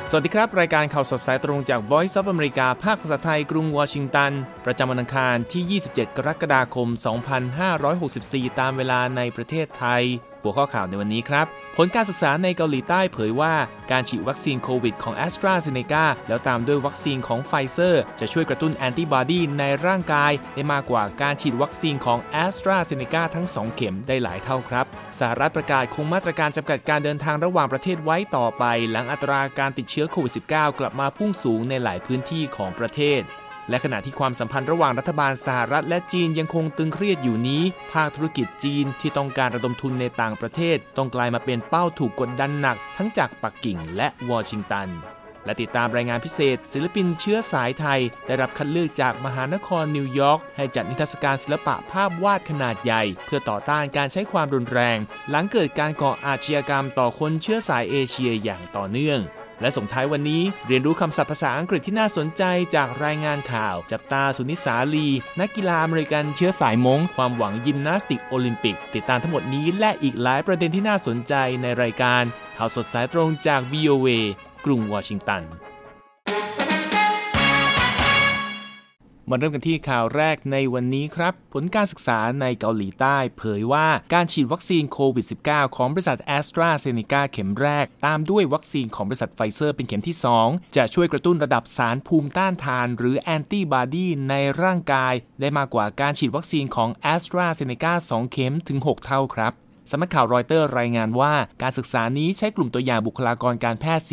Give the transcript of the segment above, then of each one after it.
สวัสดีครับรายการข่าวสดสายตรงจาก Voice of America ภาคภาษาไทยกรุงวอชิงตันประจำวันอังคารที่ 27 กรกฎาคม 2564 ตามเวลาในประเทศไทยหัวข้อข่าวในวันนี้ครับผลการศึกษาในเกาหลีใต้เผยว่าการฉีดวัคซีนโควิดของ AstraZeneca แล้วตามด้วยวัคซีนของ Pfizer จะช่วยกระตุ้นแอนติบอดีในร่างกายได้มากกว่าการฉีดวัคซีนของ AstraZeneca ทั้ง 2 เข็มได้หลายเท่าครับสหรัฐประกาศคงมาตรการจำกัดการเดินทางระหว่างประเทศไว้ต่อไปหลังอัตราการติดเชื้อโควิด -19 กลับมาพุ่งสูงในหลายพื้นที่ของประเทศและขณะที่ความสัมพันธ์ระหว่างรัฐบาลสหรัฐและจีนยังคงตึงเครียดอยู่นี้ภาคธุรกิจจีนที่ต้องการระดมทุนในต่างประเทศต้องกลายมาเป็นเป้าถูกกดดันหนักทั้งจากปักกิ่งและวอชิงตันและติดตามรายงานพิเศษศิลปินเชื้อสายไทยได้รับคัดเลือกจากมหานครนิวยอร์กให้จัดนิทรรศการศิลปะภาพวาดขนาดใหญ่เพื่อต่อต้านการใช้ความรุนแรงหลังเกิดการก่ออาชญากรรมต่อคนเชื้อสายเอเชียอย่างต่อเนื่องและส่งท้ายวันนี้เรียนรู้คำศัพท์ภาษาอังกฤษที่น่าสนใจจากรายงานข่าวจับตาสุนิสาลีนักกีฬาอเมริกันเชื้อสายม้งความหวังยิมนาสติกโอลิมปิกติดตามทั้งหมดนี้และอีกหลายประเด็นที่น่าสนใจในรายการข่าวสดสายตรงจาก VOA กรุงวอชิงตันมาเริ่มกันที่ข่าวแรกในวันนี้ครับผลการศึกษาในเกาหลีใต้เผยว่าการฉีดวัคซีนโควิด -19 ของบริษัท AstraZeneca เข็มแรกตามด้วยวัคซีนของบริษัท Pfizer เป็นเข็มที่ 2 จะช่วยกระตุ้นระดับสารภูมิต้านทานหรือแอนติบอดีในร่างกายได้มากกว่าการฉีดวัคซีนของ AstraZeneca 2 เข็มถึง 6 เท่าครับสำนักข่าวรอยเตอร์รายงานว่าการศึกษานี้ใช้กลุ่มตัวอย่างบุคลากรการแพทย์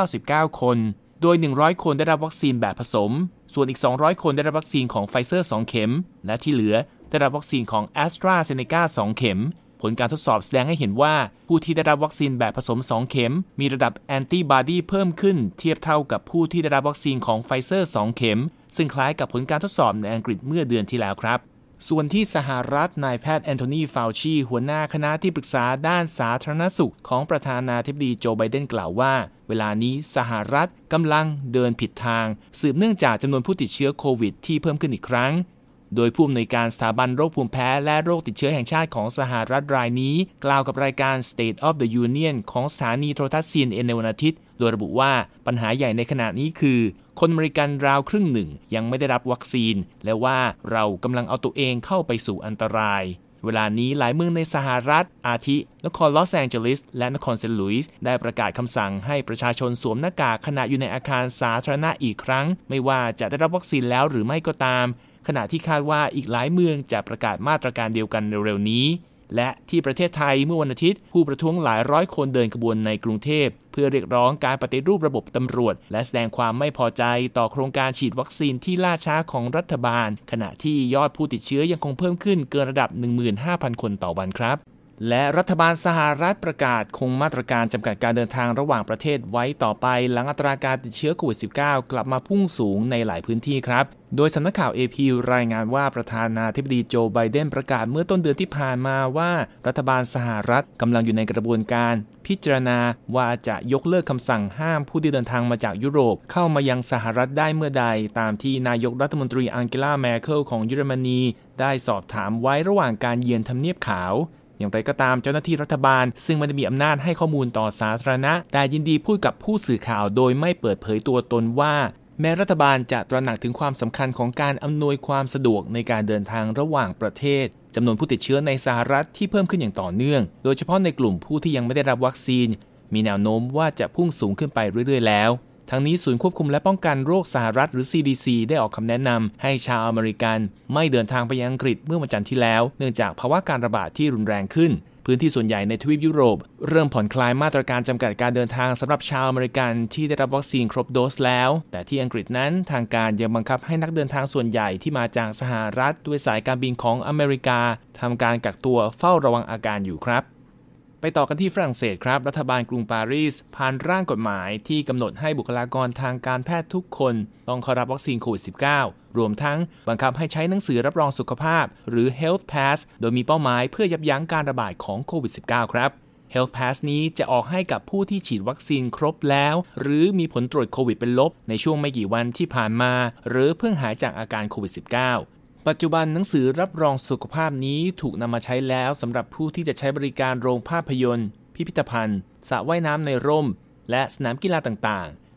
499 คนโดย 100 คนได้รับวัคซีนแบบผสมส่วนอีก 200 คนได้รับวัคซีนของ Pfizer 2 เข็มและที่เหลือได้รับวัคซีนของ AstraZeneca 2 เข็มผลการทดสอบแสดงให้เห็นว่าผู้ที่ได้รับวัคซีนแบบผสม 2 เข็มมีระดับแอนติบอดีเพิ่มขึ้นเทียบเท่ากับผู้ที่ได้รับวัคซีนของ Pfizer 2 เข็มซึ่งคล้ายกับผลการทดสอบในอังกฤษเมื่อเดือนที่แล้วครับส่วนที่สหรัฐนายแพทย์แอนโทนี ฟาวชีหัวหน้าคณะที่ปรึกษาด้านสาธารณสุขของประธานาธิบดีโจไบเดนกล่าวว่าเวลานี้สหรัฐกำลังเดินผิดทางสืบเนื่องจากจำนวนผู้ติดเชื้อโควิดที่เพิ่มขึ้นอีกครั้งโดยผู้อำนวยการสถาบันโรคภูมิแพ้และโรคติดเชื้อแห่งชาติของสหรัฐรายนี้กล่าวกับรายการ State of the Union ของสถานีโทรทัศน์ CNN ในวันอาทิตย์โดยระบุว่าปัญหาใหญ่ในขณะนี้คือคนอเมริกันราวครึ่งหนึ่งยังไม่ได้รับวัคซีนและว่าเรากำลังเอาตัวเองเข้าไปสู่อันตรายเวลานี้หลายเมืองในสหรัฐอาทินครลอสแองเจลิสและนครเซนต์หลุยส์ได้ประกาศคำสั่งให้ประชาชนสวมหน้ากากขณะอยู่ในอาคารสาธารณะอีกครั้งไม่ว่าจะได้รับวัคซีนแล้วหรือไม่ก็ตามขณะที่คาดว่าอีกหลายเมืองจะประกาศมาตรการเดียวกันเร็วๆนี้และที่ประเทศไทยเมื่อวันอาทิตย์ผู้ประท้วงหลายร้อยคนเดินขบวนในกรุงเทพเพื่อเรียกร้องการปฏิรูประบบตำรวจและแสดงความไม่พอใจต่อโครงการฉีดวัคซีนที่ล่าช้าของรัฐบาลขณะที่ยอดผู้ติดเชื้อยังคงเพิ่มขึ้นเกินระดับ 15,000 คนต่อวันครับและรัฐบาลสหรัฐประกาศคงมาตรการจำกัดการเดินทางระหว่างประเทศไว้ต่อไปหลังอัตราการติดเชื้อโควิด -19 กลับมาพุ่งสูงในหลายพื้นที่ครับโดยสำนักข่าว AP รายงานว่าประธานาธิบดีโจไบเดนประกาศเมื่อต้นเดือนที่ผ่านมาว่ารัฐบาลสหรัฐกำลังอยู่ในกระบวนการพิจารณาว่าจะยกเลิกคำสั่งห้ามผู้ที่เดินทางมาจากยุโรปเข้ามายังสหรัฐได้เมื่อใดตามที่นายกรัฐมนตรีอังเกลา แมร์เคิลของเยอรมนีได้สอบถามไว้ระหว่างการเยือนทำเนียบขาวอย่างไรก็ตามเจ้าหน้าที่รัฐบาลซึ่งไม่ได้มีอำนาจให้ข้อมูลต่อสาธารณะแต่ยินดีพูดกับผู้สื่อข่าวโดยไม่เปิดเผยตัวตนว่าแม้รัฐบาลจะตระหนักถึงความสำคัญของการอำนวยความสะดวกในการเดินทางระหว่างประเทศจำนวนผู้ติดเชื้อในสหรัฐที่เพิ่มขึ้นอย่างต่อเนื่องโดยเฉพาะในกลุ่มผู้ที่ยังไม่ได้รับวัคซีนมีแนวโน้มว่าจะพุ่งสูงขึ้นไปเรื่อยๆแล้วทั้งนี้ศูนย์ควบคุมและป้องกันโรคสหรัฐหรือ CDC ได้ออกคำแนะนำให้ชาวอเมริกันไม่เดินทางไปยังอังกฤษเมื่อวันจันทร์ที่แล้วเนื่องจากภาวะการระบาดที่รุนแรงขึ้นพื้นที่ส่วนใหญ่ในทวีปยุโรปเริ่มผ่อนคลายมาตรการจำกัดการเดินทางสำหรับชาวอเมริกันที่ได้รับวัคซีนครบโดสแล้วแต่ที่อังกฤษนั้นทางการยังบังคับให้นักเดินทางส่วนใหญ่ที่มาจากสหรัฐด้วยสายการบินของอเมริกาทำการกักตัวเฝ้าระวังอาการอยู่ครับไปต่อกันที่ฝรั่งเศสครับรัฐบาลกรุงปารีสผ่านร่างกฎหมายที่กำหนดให้บุคลากรทางการแพทย์ทุกคนต้องเข้ารับวัคซีนโควิด -19 รวมทั้งบังคับให้ใช้หนังสือรับรองสุขภาพหรือ Health Pass โดยมีเป้าหมายเพื่อยับยั้งการระบาดของโควิด -19 ครับ Health Pass นี้จะออกให้กับผู้ที่ฉีดวัคซีนครบแล้วหรือมีผลตรวจโควิดเป็นลบในช่วงไม่กี่วันที่ผ่านมาหรือเพิ่งหายจากอาการโควิด -19ปัจจุบันหนังสือรับรองสุขภาพนี้ถูกนำมาใช้แล้วสำหรับผู้ที่จะใช้บริการโรงภาพยนตร์พิพิธภัณฑ์สระว่ายน้ำในร่มและสนามกีฬาต่างๆ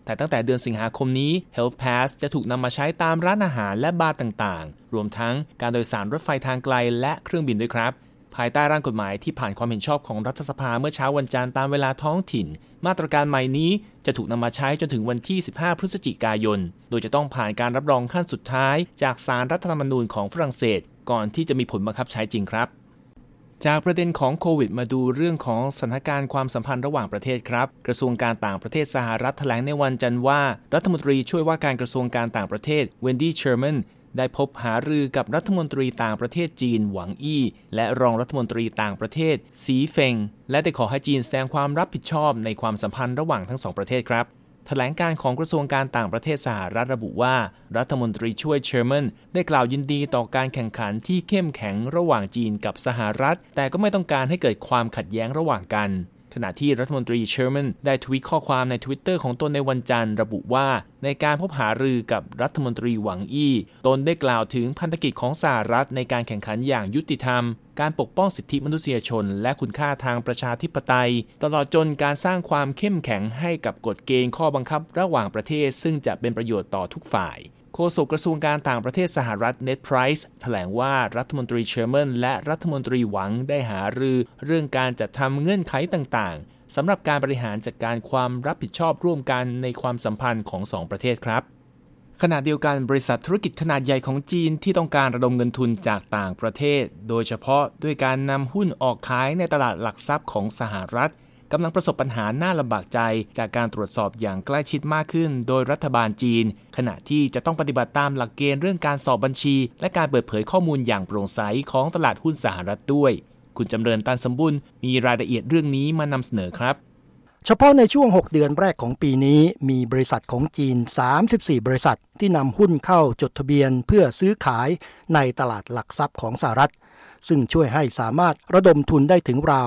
แต่ตั้งแต่เดือนสิงหาคมนี้ Health Pass จะถูกนำมาใช้ตามร้านอาหารและบาร์ต่างๆรวมทั้งการโดยสารรถไฟทางไกลและเครื่องบินด้วยครับภายใต้ร่างกฎหมายที่ผ่านความเห็นชอบของรัฐสภาเมื่อเช้าวันจันทร์ตามเวลาท้องถิ่นมาตรการใหม่นี้จะถูกนำมาใช้จนถึงวันที่15พฤศจิกายนโดยจะต้องผ่านการรับรองขั้นสุดท้ายจากศาลรัฐธรรมนูญของฝรั่งเศสก่อนที่จะมีผลบังคับใช้จริงครับจากประเด็นของโควิดมาดูเรื่องของสถานการณ์ความสัมพันธ์ระหว่างประเทศครับกระทรวงการต่างประเทศสหรัฐแถลงในวันจันทร์ว่ารัฐมนตรีช่วยว่าการกระทรวงการต่างประเทศเวนดี้เชอร์แมนได้พบหารือกับรัฐมนตรีต่างประเทศจีนหวังอี้และรองรัฐมนตรีต่างประเทศสีเฟิงและได้ขอให้จีนแสดงความรับผิดชอบในความสัมพันธ์ระหว่างทั้งสองประเทศครับแถลงการของกระทรวงการต่างประเทศสหรัฐระบุว่ารัฐมนตรีช่วยเชอร์แมนได้กล่าวยินดีต่อการแข่งขันที่เข้มแข็งระหว่างจีนกับสหรัฐแต่ก็ไม่ต้องการให้เกิดความขัดแย้งระหว่างกันขณะที่รัฐมนตรีเชอร์แมนได้ทวีตข้อความใน Twitter ของตนในวันจันทร์ระบุว่าในการพบหารือกับรัฐมนตรีหวังอี้ตนได้กล่าวถึงพันธกิจของสหรัฐในการแข่งขันอย่างยุติธรรมการปกป้องสิทธิมนุษยชนและคุณค่าทางประชาธิปไตยตลอดจนการสร้างความเข้มแข็งให้กับกฎเกณฑ์ข้อบังคับระหว่างประเทศซึ่งจะเป็นประโยชน์ต่อทุกฝ่ายโฆษกกระทรวงการต่างประเทศสหรัฐเน็ดไพรซ์แถลงว่ารัฐมนตรีเชอร์แมนและรัฐมนตรีหวังได้หารือเรื่องการจัดทำเงื่อนไขต่างๆสำหรับการบริหารจัดการความรับผิดชอบร่วมกันในความสัมพันธ์ของสองประเทศครับขณะเดียวกันบริษัทธุรกิจขนาดใหญ่ของจีนที่ต้องการระดมเงินทุนจากต่างประเทศโดยเฉพาะด้วยการนำหุ้นออกขายในตลาดหลักทรัพย์ของสหรัฐกำลังประสบปัญหาน่าลำบากใจจากการตรวจสอบอย่างใกล้ชิดมากขึ้นโดยรัฐบาลจีนขณะที่จะต้องปฏิบัติตามหลักเกณฑ์เรื่องการสอบบัญชีและการเปิดเผยข้อมูลอย่างโปร่งใสของตลาดหุ้นสหรัฐด้วยคุณจำเริญ ตันสมบุญมีรายละเอียดเรื่องนี้มานำเสนอครับเฉพาะในช่วง6เดือนแรกของปีนี้มีบริษัทของจีน34บริษัทที่นำหุ้นเข้าจดทะเบียนเพื่อซื้อขายในตลาดหลักทรัพย์ของสหรัฐซึ่งช่วยให้สามารถระดมทุนได้ถึงราว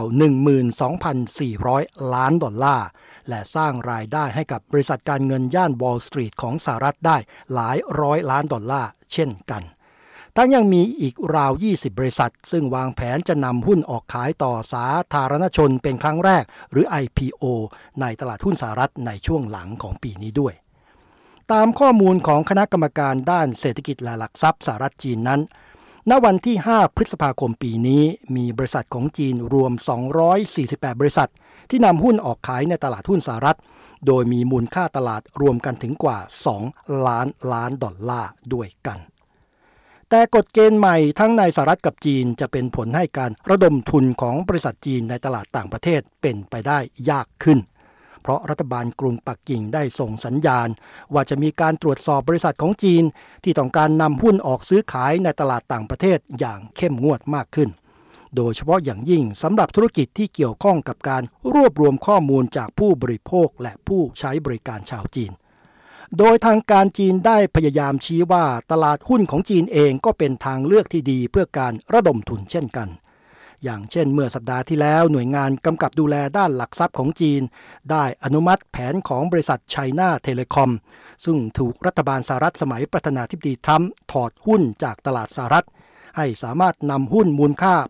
12,400 ล้านดอลลาร์และสร้างรายได้ให้กับบริษัทการเงินย่านวอลล์สตรีทของสหรัฐได้หลายร้อยล้านดอลลาร์เช่นกันทั้งยังมีอีกราว20บริษัทซึ่งวางแผนจะนำหุ้นออกขายต่อสาธารณชนเป็นครั้งแรกหรือ IPO ในตลาดหุ้นสหรัฐในช่วงหลังของปีนี้ด้วยตามข้อมูลของคณะกรรมการด้านเศรษฐกิจและหลักทรัพย์สหรัฐจีนนั้นณวันที่5พฤษภาคมปีนี้มีบริษัทของจีนรวม248บริษัทที่นำหุ้นออกขายในตลาดหุ้นสหรัฐโดยมีมูลค่าตลาดรวมกันถึงกว่า2ล้านล้านดอลลาร์ด้วยกันแต่กฎเกณฑ์ใหม่ทั้งในสหรัฐกับจีนจะเป็นผลให้การระดมทุนของบริษัทจีนในตลาดต่างประเทศเป็นไปได้ยากขึ้นเพราะรัฐบาลกรุงปักกิ่งได้ส่งสัญญาณว่าจะมีการตรวจสอบบริษัทของจีนที่ต้องการนำหุ้นออกซื้อขายในตลาดต่างประเทศอย่างเข้มงวดมากขึ้นโดยเฉพาะอย่างยิ่งสำหรับธุรกิจที่เกี่ยวข้องกับการรวบรวมข้อมูลจากผู้บริโภคและผู้ใช้บริการชาวจีนโดยทางการจีนได้พยายามชี้ว่าตลาดหุ้นของจีนเองก็เป็นทางเลือกที่ดีเพื่อการระดมทุนเช่นกันอย่างเช่นเมื่อสัปดาห์ที่แล้วหน่วยงานกำกับดูแลด้านหลักทรัพย์ของจีนได้อนุมัติแผนของบริษัท China Telecom ซึ่งถูกรัฐบาลสหรัฐสมัยประธานาธิบดีทรัมป์ถอดหุ้นจากตลาดสหรัฐให้สามารถนำหุ้นมูลค่า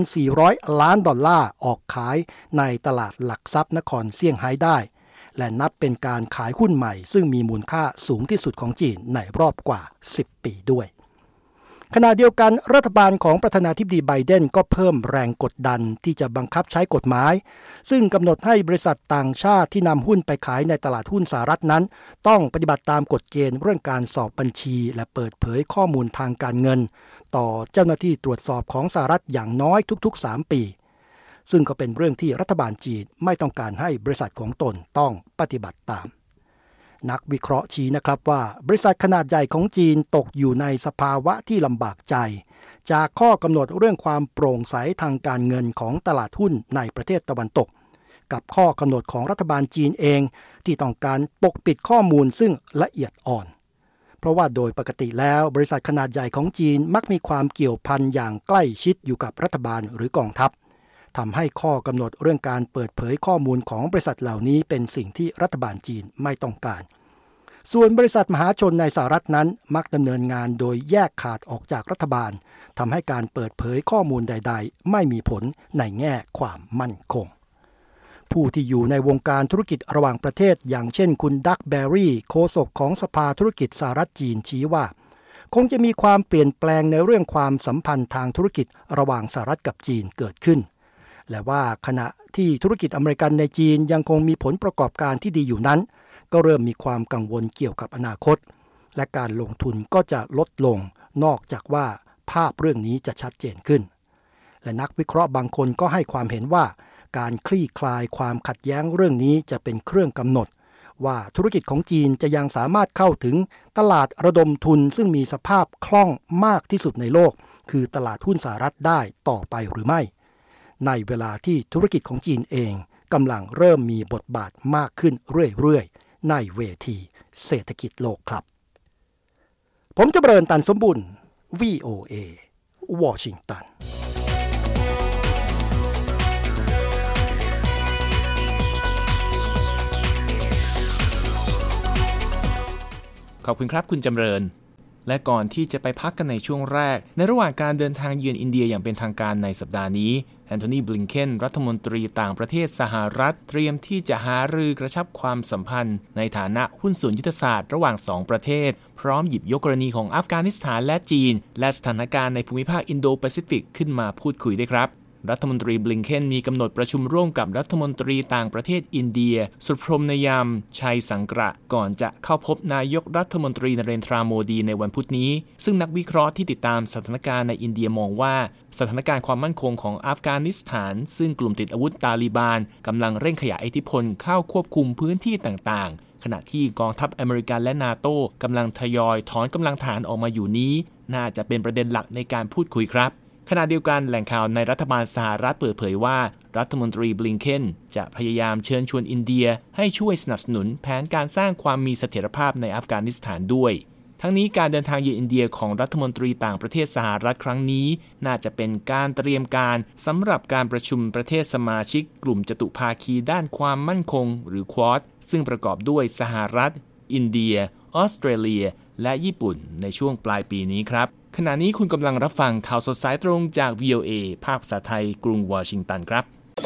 8,400 ล้านดอลลาร์ออกขายในตลาดหลักทรัพย์นครเซี่ยงไฮ้ได้และนับเป็นการขายหุ้นใหม่ซึ่งมีมูลค่าสูงที่สุดของจีนในรอบกว่า10ปีด้วยขณะเดียวกันรัฐบาลของประธานาธิบดีไบเดนก็เพิ่มแรงกดดันที่จะบังคับใช้กฎหมายซึ่งกำหนดให้บริษัทต่างชาติที่นำหุ้นไปขายในตลาดหุ้นสหรัฐนั้นต้องปฏิบัติตามกฎเกณฑ์เรื่องการสอบบัญชีและเปิดเผยข้อมูลทางการเงินต่อเจ้าหน้าที่ตรวจสอบของสหรัฐอย่างน้อยทุกๆ3ปีซึ่งก็เป็นเรื่องที่รัฐบาลจีนไม่ต้องการให้บริษัทของตนต้องปฏิบัติตามนักวิเคราะห์ชี้นะครับว่าบริษัทขนาดใหญ่ของจีนตกอยู่ในสภาวะที่ลำบากใจจากข้อกำหนดเรื่องความโปร่งใสทางการเงินของตลาดหุ้นในประเทศตะวันตกกับข้อกำหนดของรัฐบาลจีนเองที่ต้องการปกปิดข้อมูลซึ่งละเอียดอ่อนเพราะว่าโดยปกติแล้วบริษัทขนาดใหญ่ของจีนมักมีความเกี่ยวพันอย่างใกล้ชิดอยู่กับรัฐบาลหรือกองทัพทำให้ข้อกำหนดเรื่องการเปิดเผยข้อมูลของบริษัทเหล่านี้เป็นสิ่งที่รัฐบาลจีนไม่ต้องการส่วนบริษัทมหาชนในสหรัฐนั้นมักดำเนินงานโดยแยกขาดออกจากรัฐบาลทำให้การเปิดเผยข้อมูลใดๆไม่มีผลในแง่ความมั่นคงผู้ที่อยู่ในวงการธุรกิจระหว่างประเทศอย่างเช่นคุณดักแบร์รี่โฆษกของสภาธุรกิจสหรัฐจีนชี้ว่าคงจะมีความเปลี่ยนแปลงในเรื่องความสัมพันธ์ทางธุรกิจระหว่างสหรัฐกับจีนเกิดขึ้นและว่าขณะที่ธุรกิจอเมริกันในจีนยังคงมีผลประกอบการที่ดีอยู่นั้นก็เริ่มมีความกังวลเกี่ยวกับอนาคตและการลงทุนก็จะลดลงนอกจากว่าภาพเรื่องนี้จะชัดเจนขึ้นและนักวิเคราะห์บางคนก็ให้ความเห็นว่าการคลี่คลายความขัดแย้งเรื่องนี้จะเป็นเครื่องกำหนดว่าธุรกิจของจีนจะยังสามารถเข้าถึงตลาดระดมทุนซึ่งมีสภาพคล่องมากที่สุดในโลกคือตลาดหุ้นสหรัฐได้ต่อไปหรือไม่ในเวลาที่ธุรกิจของจีนเองกำลังเริ่มมีบทบาทมากขึ้นเรื่อยๆในเวทีเศรษฐกิจโลกครับผมจะเบริญตันสมบุญ VOA วอชิงตันขอบคุณครับคุณจำเริญและก่อนที่จะไปพักกันในช่วงแรกในระหว่างการเดินทางเยือนอินเดียอย่างเป็นทางการในสัปดาห์นี้แอนโทนี บลิงเคนรัฐมนตรีต่างประเทศสหรัฐเตรียมที่จะหารือกระชับความสัมพันธ์ในฐานะหุ้นส่วนยุทธศาสตร์ระหว่าง2ประเทศพร้อมหยิบยกกรณีของอัฟกานิสถานและจีนและสถานการณ์ในภูมิภาคอินโดแปซิฟิกขึ้นมาพูดคุยด้วยครับรัฐมนตรีบลิงเคนมีกำหนดประชุมร่วมกับรัฐมนตรีต่างประเทศอินเดียสุพรมนยามชัยสังกระก่อนจะเข้าพบนายกรัฐมนตรีนเรนทราโมดีในวันพุธนี้ซึ่งนักวิเคราะห์ที่ติดตามสถานการณ์ในอินเดียมองว่าสถานการณ์ความมั่นคงของอัฟกานิสถานซึ่งกลุ่มติดอาวุธตาลิบานกำลังเร่งขยายอิทธิพลเข้าควบคุมพื้นที่ต่างๆขณะที่กองทัพอเมริกันและนาโต้กำลังทยอยถอนกำลังฐานออกมาอยู่นี้น่าจะเป็นประเด็นหลักในการพูดคุยครับขณะเดียวกันแหล่งข่าวในรัฐบาลสหรัฐเปิดเผยว่ารัฐมนตรีบลิงเคนจะพยายามเชิญชวนอินเดียให้ช่วยสนับสนุนแผนการสร้างความมีเสถียรภาพในอัฟกานิสถานด้วยทั้งนี้การเดินทางเยือนอินเดียของรัฐมนตรีต่างประเทศสหรัฐครั้งนี้น่าจะเป็นการเตรียมการสำหรับการประชุมประเทศสมาชิกกลุ่มจตุภาคีด้านความมั่นคงหรือ Quad ซึ่งประกอบด้วยสหรัฐอินเดียออสเตรเลียและญี่ปุ่นในช่วงปลายปีนี้ครับขณะนี้คุณกำลังรับฟังข่าวสดสายตรงจาก VOA ภาคภาษาไทยกรุงวอชิงตันครับ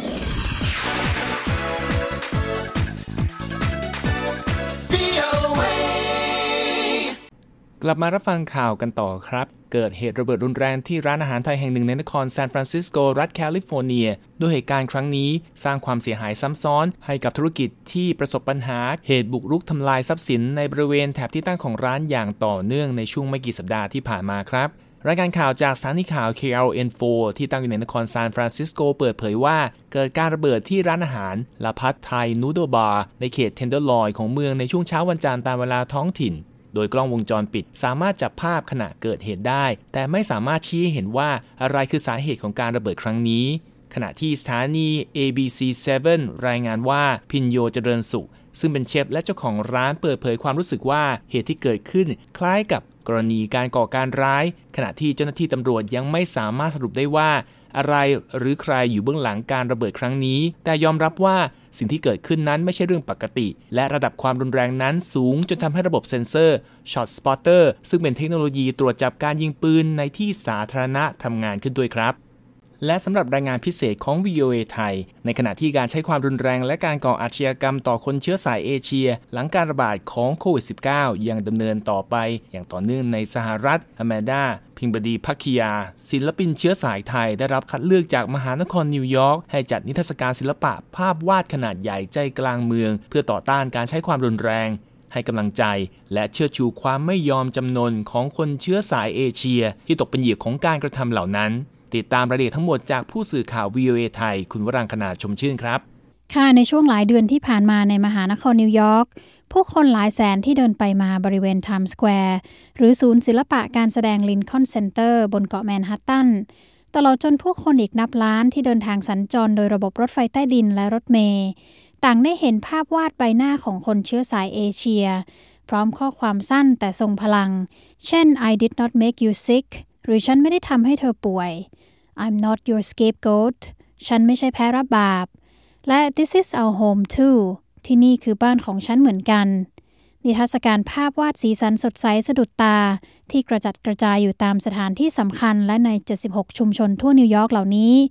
กลับมารับฟังข่าวกันต่อครับเกิดเหตุระเบิดรุนแรงที่ร้านอาหารไทยแห่งหนึ่งในนครซานฟรานซิสโกรัฐแคลิฟอร์เนียโดยเหตุการณ์ครั้งนี้สร้างความเสียหายซ้ำซ้อนให้กับธุรกิจที่ประสบปัญหาเหตุบุกรุกทำลายทรัพย์สินในบริเวณแถบที่ตั้งของร้านอย่างต่อเนื่องในช่วงไม่กี่สัปดาห์ที่ผ่านมาครับรายการข่าวจากสถานีข่าว KLN4 ที่ตั้งอยู่ในนครซานฟรานซิสโกเปิดเผยว่าเกิดการระเบิดที่ร้านอาหารลาพัทไทยนูโดบาร์ในเขตเทนเดอร์ลอยของเมืองในช่วงเช้าวันจันทร์ตามเวลาท้องถิ่นโดยกล้องวงจรปิดสามารถจับภาพขณะเกิดเหตุได้แต่ไม่สามารถชี้ให้เห็นว่าอะไรคือสาเหตุของการระเบิดครั้งนี้ขณะที่สถานี ABC7 รายงานว่าพินโยเจริญสุขซึ่งเป็นเชฟและเจ้าของร้านเปิดเผยความรู้สึกว่าเหตุที่เกิดขึ้นคล้ายกับกรณีการก่อการร้ายขณะที่เจ้าหน้าที่ตำรวจยังไม่สามารถสรุปได้ว่าอะไรหรือใครอยู่เบื้องหลังการระเบิดครั้งนี้แต่ยอมรับว่าสิ่งที่เกิดขึ้นนั้นไม่ใช่เรื่องปกติและระดับความรุนแรงนั้นสูงจนทำให้ระบบเซ็นเซอร์ Shot Spotter ซึ่งเป็นเทคโนโลยีตรวจจับการยิงปืนในที่สาธารณะทำงานขึ้นด้วยครับและสำหรับรายงานพิเศษของ VOA ไทยในขณะที่การใช้ความรุนแรงและการก่ออาชญากรรมต่อคนเชื้อสายเอเชียหลังการระบาดของโควิด -19 ยังดำเนินต่อไปอย่างต่อเนื่องในสหรัฐอแมนดาพิงบดีภักคียาศิลปินเชื้อสายไทยได้รับคัดเลือกจากมหานครนิวยอร์กให้จัดนิทรรศการศิลปะภาพวาดขนาดใหญ่ใจกลางเมืองเพื่อต่อต้านการใช้ความรุนแรงให้กำลังใจและเชิดชูความไม่ยอมจำนนของคนเชื้อสายเอเชียที่ตกเป็นเหยื่อของการกระทำเหล่านั้นติดตามรายละเอียดทั้งหมดจากผู้สื่อข่าว VOA ไทยคุณวรังคณาชมชื่นครับค่ะในช่วงหลายเดือนที่ผ่านมาในมหานครนิวยอร์กผู้คนหลายแสนที่เดินไปมาบริเวณไทม์สแควร์หรือศูนย์ศิลปะการแสดงลินคอล์นเซ็นเตอร์บนเกาะแมนฮัตตันตลอดจนผู้คนอีกนับล้านที่เดินทางสัญจรโดยระบบรถไฟใต้ดินและรถเมล์ต่างได้เห็นภาพวาดใบหน้าของคนเชื้อสายเอเชียพร้อมข้อความสั้นแต่ทรงพลังเช่น I did not make you sick หรือฉันไม่ได้ทำให้เธอป่วยI'm not your scapegoat ฉันไม่ใช่แพ้รับบาปและ This is our home too ที่นี่คือบ้านของฉันเหมือนกันนิทรรศการภาพวาดสีสันสดใสสะดุดตาที่กระจัดกระจายอยู่ตามสถานที่สำคัญและใน76ชุมชนทั่วนิวยอร์กเหล่านี้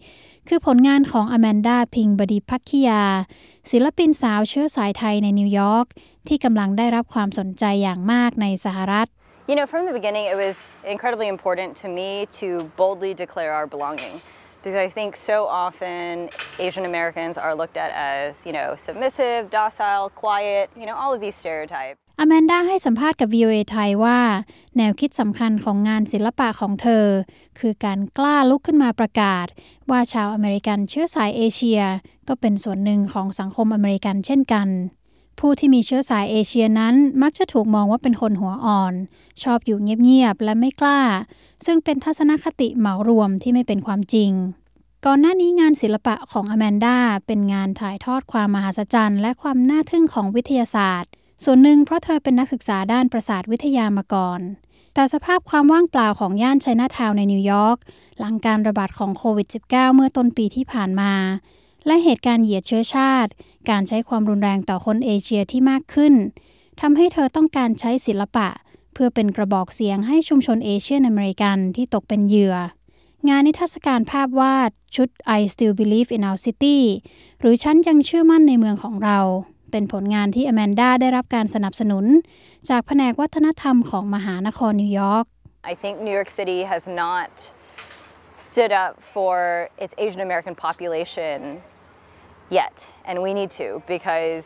คือผลงานของอแมนดา พิงบดีพักคิยาศิลปินสาวเชื้อสายไทยในนิวยอร์กที่กำลังได้รับความสนใจอย่างมากในสหรัฐ You know, from the beginning, it was incredibly important to me to boldly declare our belonging. Because I think so often Asian Americans are looked at as, submissive, docile, quiet, all of these stereotypes. อแมนดาให้สัมภาษณ์กับ VOA ไทยว่าแนวคิดสำคัญของงานศิลปะของเธอคือการกล้าลุกขึ้นมาประกาศว่าชาวอเมริกันเชื้อสายเอเชียก็เป็นส่วนหนึ่งของสังคมอเมริกันเช่นกันผู้ที่มีเชื้อสายเอเชียนั้นมักจะถูกมองว่าเป็นคนหัวอ่อนชอบอยู่เงียบๆและไม่กล้าซึ่งเป็นทัศนคติเหมารวมที่ไม่เป็นความจริงก่อนหน้านี้งานศิลปะของอแมนดาเป็นงานถ่ายทอดความมหัศจรรย์และความน่าทึ่งของวิทยาศาสตร์ส่วนหนึ่งเพราะเธอเป็นนักศึกษาด้านประสาทวิทยามาก่อนแต่สภาพความว่างเปล่าของย่านไชน่าทาวน์ในนิวยอร์กหลังการระบาดของโควิด -19 เมื่อต้นปีที่ผ่านมาและเหตุการณ์เหยียดเชื้อชาติการใช้ความรุนแรงต่อคนเอเชียที่มากขึ้นทำให้เธอต้องการใช้ศิลปะเพื่อเป็นกระบอกเสียงให้ชุมชนเอเชียนอเมริกันที่ตกเป็นเหยื่องานนิทรรศการภาพวาดชุด I Still Believe in Our City หรือฉันยังเชื่อมั่นในเมืองของเราเป็นผลงานที่อแมนดาได้รับการสนับสนุนจากแผนกวัฒนธรรมของมหานครนิวยอร์ก I think New York City has not stood up for its Asian American population yet, and we need to because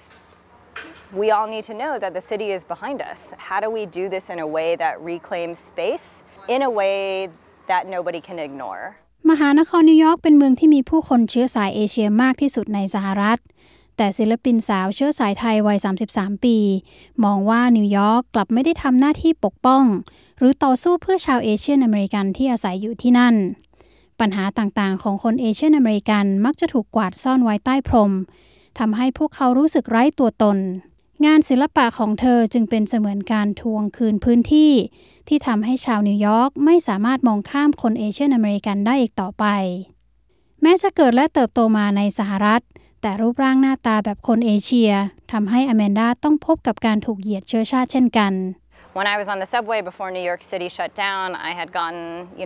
we all need to know that the city is behind us. How do we do this in a way that reclaims space in a way that nobody can ignore? มหานครนิวยอร์กเป็นเมืองที่มีผู้คนเชื้อสายเอเชียมากที่สุดในสหรัฐแต่ศิลปินสาวเชื้อสายไทยวัย33ปีมองว่านิวยอร์กกลับไม่ได้ทำหน้าที่ปกป้องหรือต่อสู้เพื่อชาวเอเชียนอเมริกันที่อาศัยอยู่ที่นั่นปัญหาต่างๆของคนเอเชียนอเมริกันมักจะถูกกวาดซ่อนไว้ใต้พรมทำให้พวกเขารู้สึกไร้ตัวตนงานศิลปะของเธอจึงเป็นเสมือนการทวงคืนพื้นที่ที่ทำให้ชาวนิวยอร์กไม่สามารถมองข้ามคนเอเชียนอเมริกันได้อีกต่อไปแม้จะเกิดและเติบโตมาในสหรัฐแต่รูปร่างหน้าตาแบบคนเอเชียทำให้อแมนดาต้องพบกับการถูกเหยียดเชื้อชาติเช่นกัน When I was on the subway before New York City shut down, I had gotten,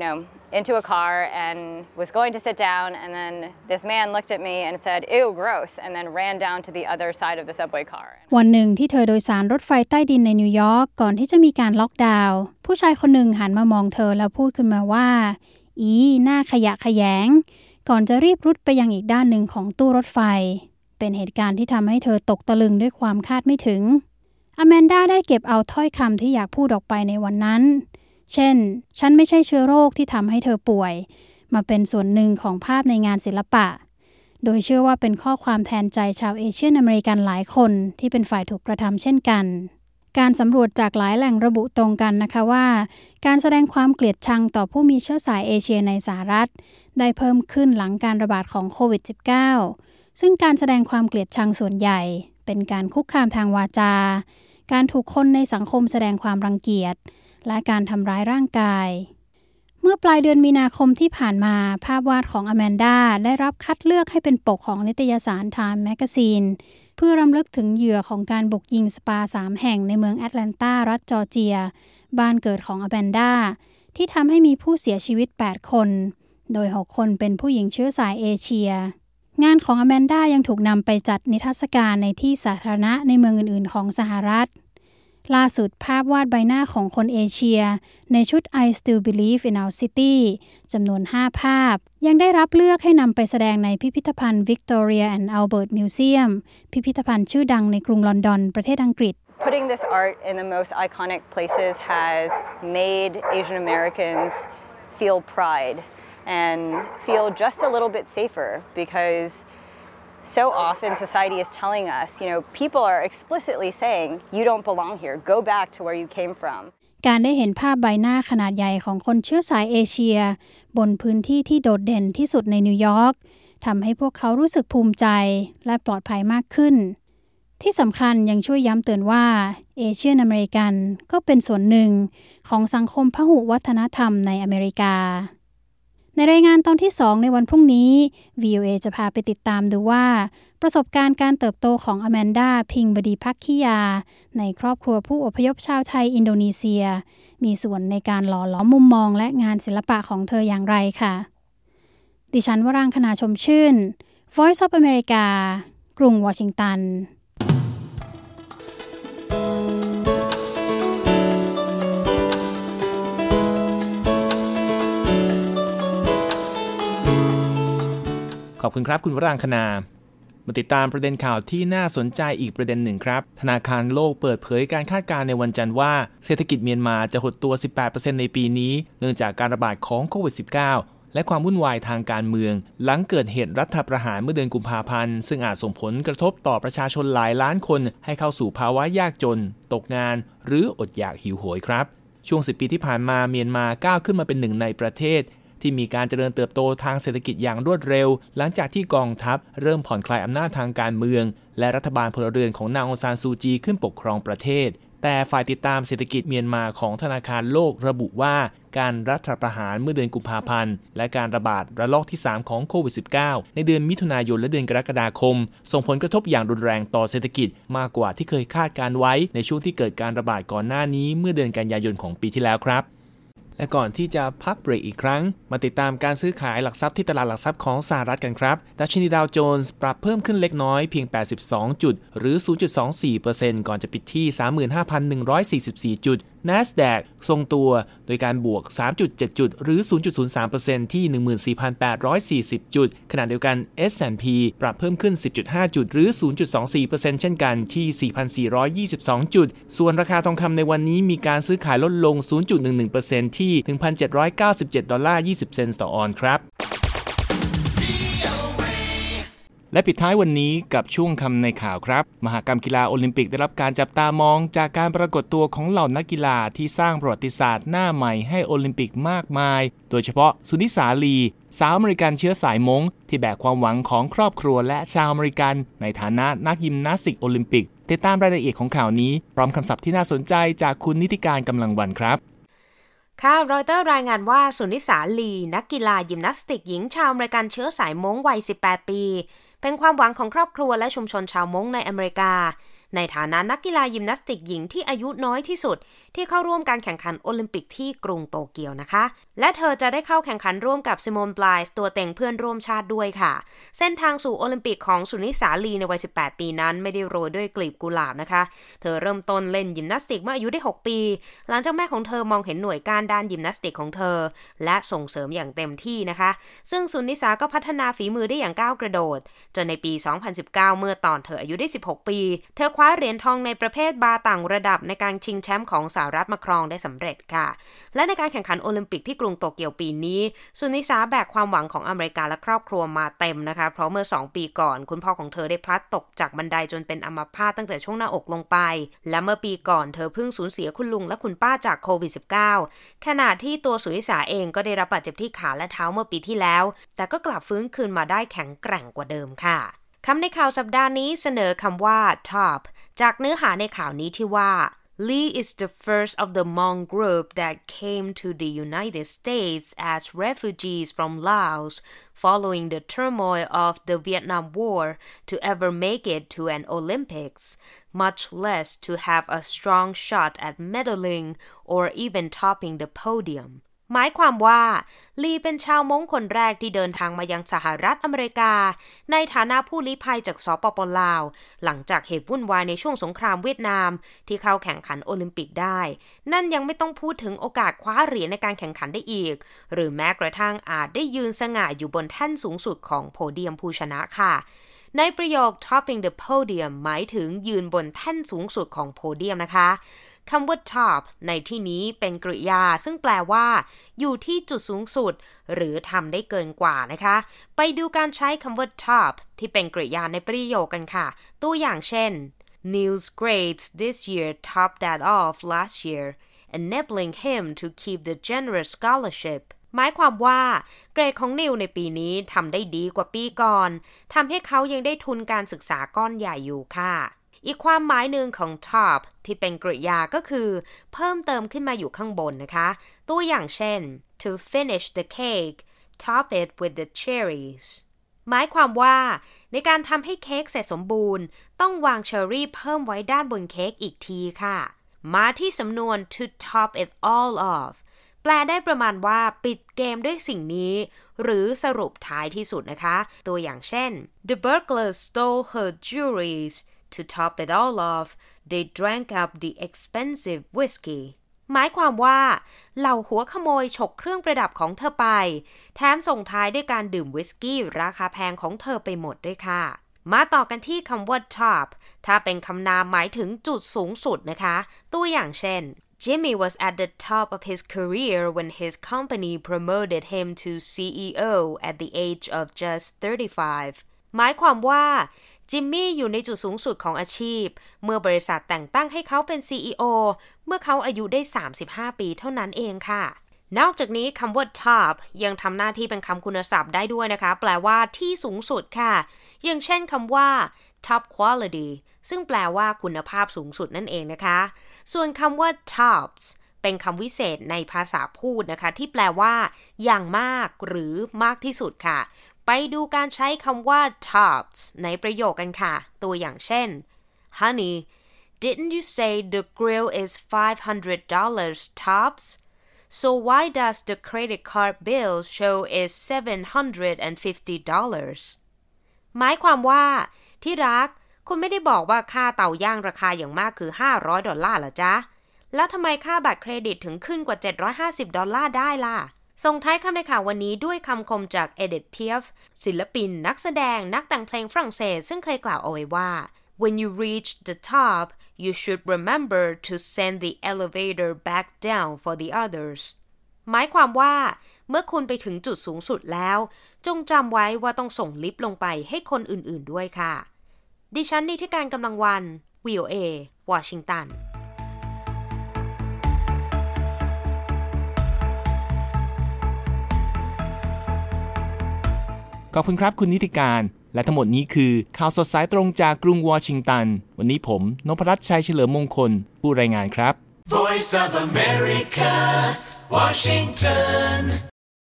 into a car and was going to sit down, and then this man looked at me and said, "Ew, gross," and then ran down to the other side of the subway car. วันหนึ่งที่เธอโดยสารรถไฟใต้ดินในนิวยอร์กก่อนที่จะมีการล็อกดาวน์ผู้ชายคนหนึ่งหันมามองเธอแล้วพูดขึ้นมาว่าอีหน้าขยะแขยงก่อนจะรีบรุดไปยังอีกด้านหนึ่งของตู้รถไฟเป็นเหตุการณ์ที่ทำให้เธอตกตะลึงด้วยความคาดไม่ถึงอแมนดาได้เก็บเอาถ้อยคำที่อยากพูดออกไปในวันนั้นเช่นฉันไม่ใช่เชื้อโรคที่ทำให้เธอป่วยมาเป็นส่วนหนึ่งของภาพในงานศิลปะโดยเชื่อว่าเป็นข้อความแทนใจชาวเอเชียนอเมริกันหลายคนที่เป็นฝ่ายถูกกระทำเช่นกันการสำรวจจากหลายแหล่งระบุตรงกันนะคะว่าการแสดงความเกลียดชังต่อผู้มีเชื้อสายเอเชียในสหรัฐได้เพิ่มขึ้นหลังการระบาดของโควิด -19 ซึ่งการแสดงความเกลียดชังส่วนใหญ่เป็นการคุกคามทางวาจาการถูกคนในสังคมแสดงความรังเกียจและการทำร้ายร่างกายเมื่อปลายเดือนมีนาคมที่ผ่านมาภาพวาดของอแมนดาได้รับคัดเลือกให้เป็นปกของนิตยสาร Time Magazine เพื่อรำลึกถึงเหยื่อของการบุกยิงสปา3แห่งในเมืองแอตแลนตารัฐจอร์เจียบ้านเกิดของอแมนดาที่ทำให้มีผู้เสียชีวิต8คนโดย6คนเป็นผู้หญิงเชื้อสายเอเชียงานของอแมนดายังถูกนำไปจัดนิทรรศการในที่สาธารณะในเมืองอื่นๆของสหรัฐล่าสุดภาพวาดใบหน้าของคนเอเชียในชุด I Still Believe in Our City จำนวน5ภาพยังได้รับเลือกให้นำไปแสดงในพิพิธภัณฑ์ Victoria and Albert Museum พิพิธภัณฑ์ชื่อดังในกรุงลอนดอนประเทศอังกฤษ Putting this art in the most iconic places has made Asian Americans feel pride and feel just a little bit safer because so often society is telling us, people are explicitly saying, you don't belong here, go back to where you came from. การได้เห็นภาพใบหน้าขนาดใหญ่ของคนเชื้อสายเอเชียบนพื้นที่ที่โดดเด่นที่สุดในนิวยอร์กทำให้พวกเขารู้สึกภูมิใจและปลอดภัยมากขึ้นที่สำคัญยังช่วยย้ำเตือนว่าเอเชียนอเมริกันก็เป็นส่วนหนึ่งของสังคมพหุวัฒนธรรมในอเมริกาในรายงานตอนที่2ในวันพรุ่งนี้ VOA จะพาไปติดตามดูว่าประสบการณ์การเติบโตของอแมนดา พิงบดีพักคิยาในครอบครัวผู้อพยพชาวไทยอินโดนีเซียมีส่วนในการหล่อหลอมมุมมองและงานศิลปะของเธออย่างไรค่ะดิฉันวรางคณาชมชื่น Voice of America กรุงวอชิงตันขอบคุณครับคุณวรางคณามาติดตามประเด็นข่าวที่น่าสนใจอีกประเด็นหนึ่งครับธนาคารโลกเปิดเผยการคาดการณ์ในวันจันทร์ว่าเศรษฐกิจเมียนมาจะหดตัว 18% ในปีนี้เนื่องจากการระบาดของโควิด -19 และความวุ่นวายทางการเมืองหลังเกิดเหตุรัฐประหารเมื่อเดือนกุมภาพันธ์ซึ่งอาจส่งผลกระทบต่อประชาชนหลายล้านคนให้เข้าสู่ภาวะยากจนตกงานหรืออดอยากหิวโหยครับช่วง10 ปีที่ผ่านมาเมียนมาก้าวขึ้นมาเป็นหนึ่งในประเทศที่มีการเจริญเติบโตทางเศรษฐกิจอย่างรวดเร็วหลังจากที่กองทัพเริ่มผ่อนคลายอำนาจทางการเมืองและรัฐบาลพลเรือนของนางองซานซูจีขึ้นปกครองประเทศแต่ฝ่ายติดตามเศรษฐกิจเมียนมาของธนาคารโลกระบุว่าการรัฐประหารเมื่อเดือนกุมภาพันธ์และการระบาดระลอกที่3ของโควิด -19 ในเดือนมิถุนายนและเดือนกรกฎาคมส่งผลกระทบอย่างรุนแรงต่อเศรษฐกิจมากกว่าที่เคยคาดการไว้ในช่วงที่เกิดการระบาดก่อนหน้านี้เมื่อเดือนกันยายนของปีที่แล้วครับและก่อนที่จะพักเบรกอีกครั้งมาติดตามการซื้อขายหลักทรัพย์ที่ตลาดหลักทรัพย์ของสหรัฐกันครับดัชนีดาวโจนส์ปรับเพิ่มขึ้นเล็กน้อยเพียง82จุดหรือ 0.24% ก่อนจะปิดที่ 35,144 จุด NASDAQ ทรงตัวโดยการบวก 3.7 จุดหรือ 0.03% ที่ 14,840 จุดขณะเดียวกัน S&P ปรับเพิ่มขึ้น 10.5 จุดหรือ 0.24% เช่นกันที่ 4,422 จุดส่วนราคาทองคำในวันนี้มีการซื้อขายลดลง 0.11% ที่ $1,797.20 ต่อออนซ์ครับและปิดท้ายวันนี้กับช่วงคำในข่าวครับมหกรรมกีฬาโอลิมปิกได้รับการจับตามองจากการปรากฏตัวของเหล่านักกีฬาที่สร้างประวัติศาสตร์หน้าใหม่ให้โอลิมปิกมากมายโดยเฉพาะสุนิสาลีสาวอเมริกันเชื้อสายม้งที่แบกความหวังของครอบครัวและชาวอเมริกันในฐานะนักยิมนาสติกโอลิมปิกติดตามรายละเอียดของข่าวนี้พร้อมคำศัพท์ที่น่าสนใจจากคุณนิติการกำลังวันครับค่ะรอยเตอร์รายงานว่าสุนิสาลีนักกีฬายิมนาสติกหญิงชาวอเมริกันเชื้อสายม้งวัย18 ปีเป็นความหวังของครอบครัวและชุมชนชาวม้งในอเมริกาในฐานะนักกีฬายิมนาสติกหญิงที่อายุน้อยที่สุดที่เข้าร่วมการแข่งขันโอลิมปิกที่กรุงโตเกียวนะคะและเธอจะได้เข้าแข่งขันร่วมกับซิโมน ไบลส์ตัวเต็งเพื่อนร่วมชาติด้วยค่ะเส้นทางสู่โอลิมปิกของสุนิสาลีในวัย18 ปีนั้นไม่ได้โรยด้วยกลีบกุหลาบนะคะเธอเริ่มต้นเล่นยิมนาสติกเมื่ออายุได้6 ปีหลังจากแม่ของเธอมองเห็นหน่วยการด้านยิมนาสติกของเธอและส่งเสริมอย่างเต็มที่นะคะซึ่งสุนิสาก็พัฒนาฝีมือได้อย่างก้าวกระโดดจนในปี 2019 เมื่อตอนเธออายุได้16 ปีเธอคว้าเหรียญทองในประเภทบาร์ต่างระดับในการชิงแชมป์ของสหรัฐมาครองได้สำเร็จค่ะและในการแข่งขันโอลิมปิกที่กรุงโตเกียวปีนี้สุนิสาแบกความหวังของอเมริกาและครอบครัวมาเต็มนะคะเพราะเมื่อ2 ปีก่อนคุณพ่อของเธอได้พลัดตกจากบันไดจนเป็นอัมพาตตั้งแต่ช่วงหน้าอกลงไปและเมื่อปีก่อนเธอเพิ่งสูญเสียคุณลุงและคุณป้าจากโควิด -19 ขณะที่ตัวสุนิสาเองก็ได้รับบาดเจ็บที่ขาและเท้าเมื่อปีที่แล้วแต่ก็กลับฟื้นคืนมาได้แข็งแกร่งกว่าเดิมค่ะคำในข่าวสัปดาห์นี้เสนอคำว่า top จากเนื้อหาในข่าวนี้ที่ว่า Lee is the first of the Hmong group that came to the United States as refugees from Laos following the turmoil of the Vietnam War to ever make it to an Olympics, much less to have a strong shot at medaling or even topping the podium.หมายความว่าลีเป็นชาวม้งคนแรกที่เดินทางมายังสหรัฐอเมริกาในฐานะผู้ลี้ภัยจากสปป.ลาวหลังจากเหตุวุ่นวายในช่วงสงครามเวียดนามที่เข้าแข่งขันโอลิมปิกได้นั่นยังไม่ต้องพูดถึงโอกาสคว้าเหรียญในการแข่งขันได้อีกหรือแม้กระทั่งอาจได้ยืนสง่าอยู่บนแท่นสูงสุดของโพเดียมผู้ชนะค่ะในประโยค topping the podium หมายถึงยืนบนแท่นสูงสุดของโพเดียมนะคะคำว่า top ในที่นี้เป็นกริยาซึ่งแปลว่าอยู่ที่จุดสูงสุดหรือทำได้เกินกว่านะคะไปดูการใช้คำว่า top ที่เป็นกริยาในประโยคกันค่ะตัวอย่างเช่น Neil's grades this year topped that of last year enabling him to keep the generous scholarship หมายความว่าเกรดของนิวในปีนี้ทำได้ดีกว่าปีก่อนทำให้เขายังได้ทุนการศึกษาก้อนใหญ่อยู่ค่ะอีกความหมายหนึ่งของ top ที่เป็นกริยาก็คือเพิ่มเติมขึ้นมาอยู่ข้างบนนะคะตัวอย่างเช่น to finish the cake top it with the cherries หมายความว่าในการทำให้เค้กเสร็จสมบูรณ์ต้องวางเชอร์รี่เพิ่มไว้ด้านบนเค้กอีกทีค่ะมาที่สำนวน to top it all off แปลได้ประมาณว่าปิดเกมด้วยสิ่งนี้หรือสรุปท้ายที่สุดนะคะตัวอย่างเช่น The burglars stole her jewelries to top it all off they drank up the expensive whiskey หมายความว่าเหล่าหัวขโมยฉกเครื่องประดับของเธอไปแถมส่งท้ายด้วยการดื่มวิสกี้ราคาแพงของเธอไปหมดด้วยค่ะมาต่อกันที่คำว่า top ถ้าเป็นคำนามหมายถึงจุดสูงสุดนะคะตัวอย่างเช่น Jimmy was at the top of his career when his company promoted him to CEO at the age of just 35 หมายความว่าจิมมี่อยู่ในจุดสูงสุดของอาชีพเมื่อบริษัทแต่งตั้งให้เขาเป็น CEO เมื่อเขาอายุได้35ปีเท่านั้นเองค่ะนอกจากนี้คำว่า top ยังทำหน้าที่เป็นคำคุณศัพท์ได้ด้วยนะคะแปลว่าที่สูงสุดค่ะอย่างเช่นคำว่า top quality ซึ่งแปลว่าคุณภาพสูงสุดนั่นเองนะคะส่วนคำว่า tops เป็นคำวิเศษในภาษาพูดนะคะที่แปลว่าอย่างมากหรือมากที่สุดค่ะไปดูการใช้คำว่า tops ในประโยคกันค่ะตัวอย่างเช่น Honey, didn't you say the grill is $500 tops? So why does the credit card bill show is $750? หมายความว่าที่รักคุณไม่ได้บอกว่าค่าเตาย่างราคาอย่างมากคือ$500เหรอจ๊ะแล้วทำไมค่าบัตรเครดิตถึงขึ้นกว่า$750ได้ล่ะส่งท้ายคำในข่าววันนี้ด้วยคำคมจาก Edith Piaf ศิลปินนักแสดงนักแต่งเพลงฝรั่งเศสซึ่งเคยกล่าวเอาไว้ว่า When you reach the top, you should remember to send the elevator back down for the others หมายความว่าเมื่อคุณไปถึงจุดสูงสุดแล้วจงจำไว้ว่าต้องส่งลิฟต์ลงไปให้คนอื่นๆด้วยค่ะดิฉันนิติการกำลังวัน VOA วอชิงตันขอบคุณครับคุณนิติการและทั้งหมดนี้คือข่าวสดสายตรงจากกรุงวอชิงตันวันนี้ผมนพรัตน์ชัยเฉลิมมงคลผู้รายงานครับ Voice of America Washington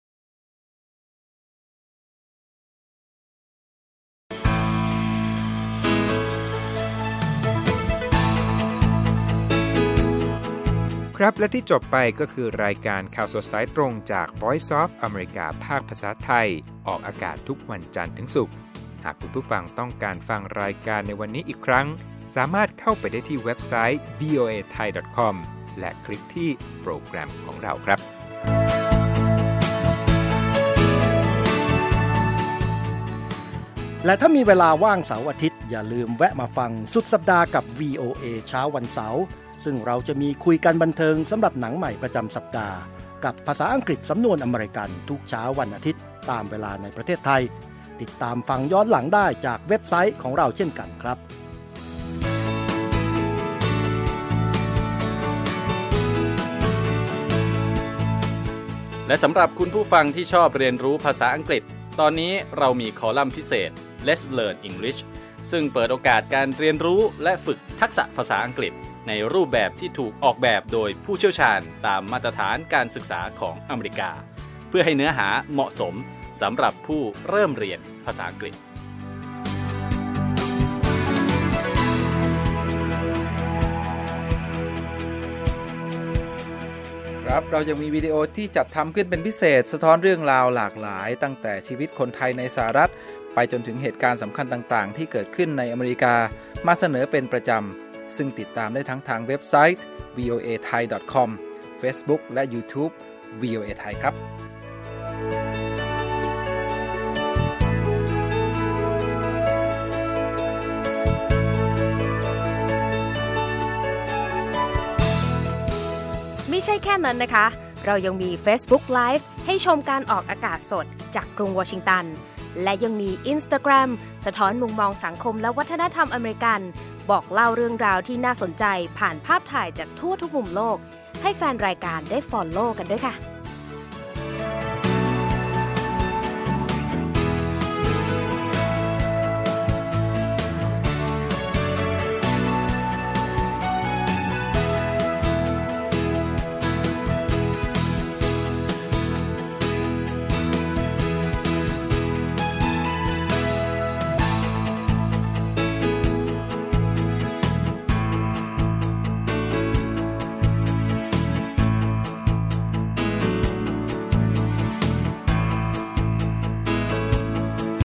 ครับและที่จบไปก็คือรายการข่าวสดสายตรงจาก Voice of America ภาคภาษาไทยออกอากาศทุกวันจันทร์ถึงศุกร์หากคุณผู้ฟังต้องการฟังรายการในวันนี้อีกครั้งสามารถเข้าไปได้ที่เว็บไซต์ voathai.com และคลิกที่โปรแกรมของเราครับและถ้ามีเวลาว่างเสาร์อาทิตย์อย่าลืมแวะมาฟังสุดสัปดาห์กับ VOA เช้าวันเสาร์ซึ่งเราจะมีคุยกันบันเทิงสำหรับหนังใหม่ประจำสัปดาห์กับภาษาอังกฤษสำนวนอเมริกันทุกเช้าวันอาทิตย์ตามเวลาในประเทศไทยติดตามฟังย้อนหลังได้จากเว็บไซต์ของเราเช่นกันครับและสำหรับคุณผู้ฟังที่ชอบเรียนรู้ภาษาอังกฤษตอนนี้เรามีคอลัมน์พิเศษ Let's Learn English ซึ่งเปิดโอกาสการเรียนรู้และฝึกทักษะภาษาอังกฤษในรูปแบบที่ถูกออกแบบโดยผู้เชี่ยวชาญตามมาตรฐานการศึกษาของอเมริกาเพื่อให้เนื้อหาเหมาะสมสำหรับผู้เริ่มเรียนภาษาอังกฤษครับเรายังมีวิดีโอที่จัดทำขึ้นเป็นพิเศษสะท้อนเรื่องราวหลากหลายตั้งแต่ชีวิตคนไทยในสหรัฐไปจนถึงเหตุการณ์สำคัญต่างๆที่เกิดขึ้นในอเมริกามาเสนอเป็นประจำซึ่งติดตามได้ทั้งทางเว็บไซต์ voathai.com Facebook และ YouTube VOA Thai ครับไม่ใช่แค่นั้นนะคะเรายังมี Facebook Live ให้ชมการออกอากาศสดจากกรุงวอชิงตันและยังมี Instagram สะท้อนมุมมองสังคมและวัฒนธรรมอเมริกันบอกเล่าเรื่องราวที่น่าสนใจผ่านภาพถ่ายจากทั่วทุกมุมโลกให้แฟนรายการได้ follow กันด้วยค่ะ